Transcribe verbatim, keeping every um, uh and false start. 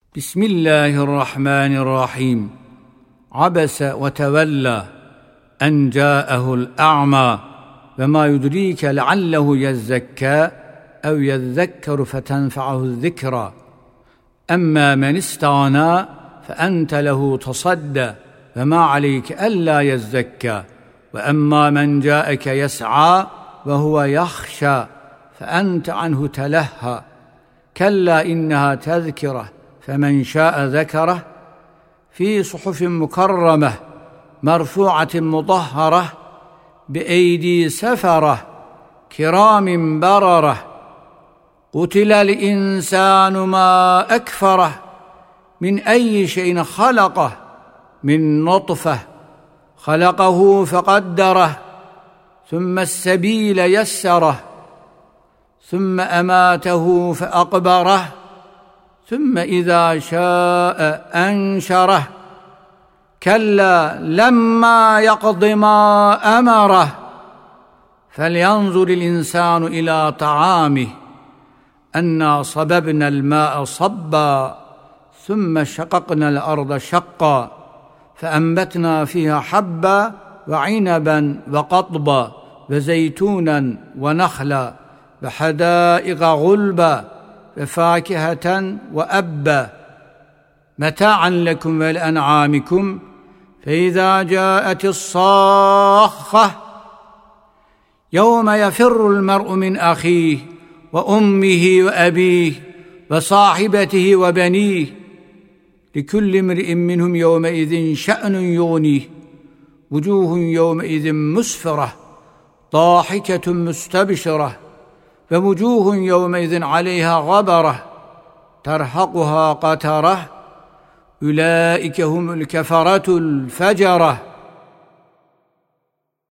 بسم الله الرحمن الرحيم. عبس وتولى أن جاءه الأعمى وما يدريك لعله يزكى أو يذكر فتنفعه الذكرى. أما من استغنى فأنت له تصدى وما عليك ألا يزكى. وأما من جاءك يسعى وهو يخشى فأنت عنه تلهى. كلا إنها تذكرة فمن شاء ذكره في صحف مكرمة مرفوعة مطهرة بأيدي سفرة كرام بررة. قتل الإنسان ما أكفره من أي شيء خلقه من نطفة خلقه فقدره ثم السبيل يسره ثم أماته فأقبره ثم إذا شاء أنشره. كلا لما يقض ما أمره. فلينظر الإنسان إلى طعامه أنا صببنا الماء صبا ثم شققنا الأرض شقا فأنبتنا فيها حبا وعنبا وقضبا وزيتونا ونخلا وحدائق غلبا وفاكهة وأبا متاعا لكم ولأنعامكم. فإذا جاءت الصاخة يوم يفر المرء من أخيه وأمه وأبيه وصاحبته وبنيه لكل امرئ منهم يومئذ شأن يغنيه. وجوه يومئذ مسفرة ضاحكة مستبشرة ووجوه يومئذ عليها غبرة ترهقها قترة. أولئك هم الكفرة الفجرة.